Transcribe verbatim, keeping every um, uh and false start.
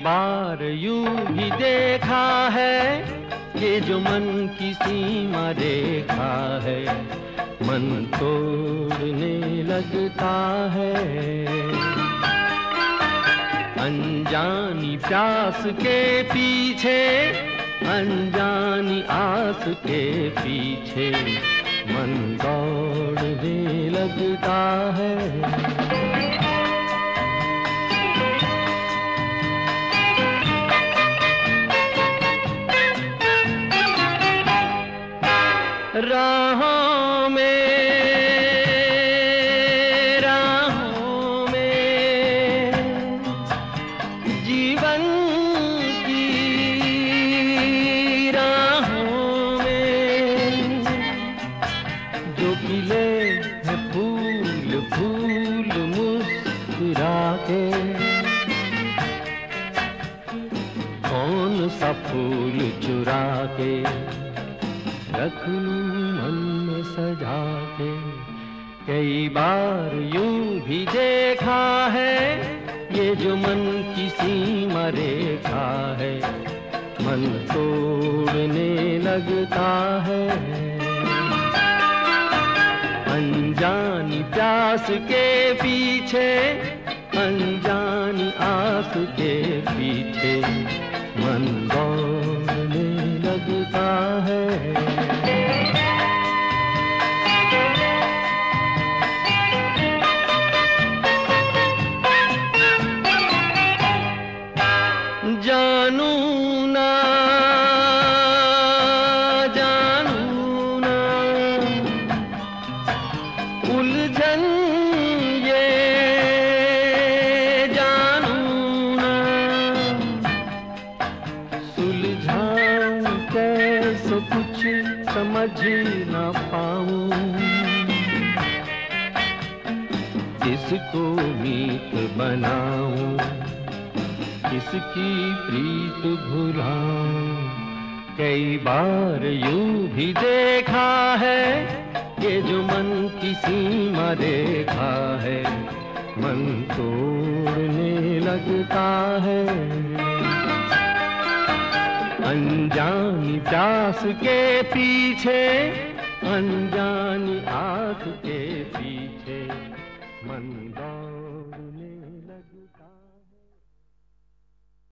बार यूं भी देखा है, ये जो मन की सीमा रेखा है, मन तोड़ने लगता है। अनजानी प्यास के पीछे, अनजानी आस के पीछे, मन दौड़ने लगता है। राहों में, राहों में, जीवन की राहों में, जो खिले हैं फूल फूल मुस्कुरा के, कौन सा फूल चुरा के रख लूं मन में सजा के। कई बार यूं भी देखा है, ये जो मन की सीमा रेखा है, मन तोड़ने लगता है। अनजानी प्यास के पीछे, अनजानी आस के पीछे, मन दौड़ने लगता है। जानू ना, जानू ना, उलझन ये जानू ना, सुलझाऊं कैसे कुछ समझ ना पाऊं, किसको मीत बनाऊं, किसकी प्रीत भुलाऊं। कई बार यूं भी देखा है, ये जो मन की सीमा रेखा है, मन तोड़ने लगता है। अनजानी प्यास के पीछे, अनजानी आस के पीछे,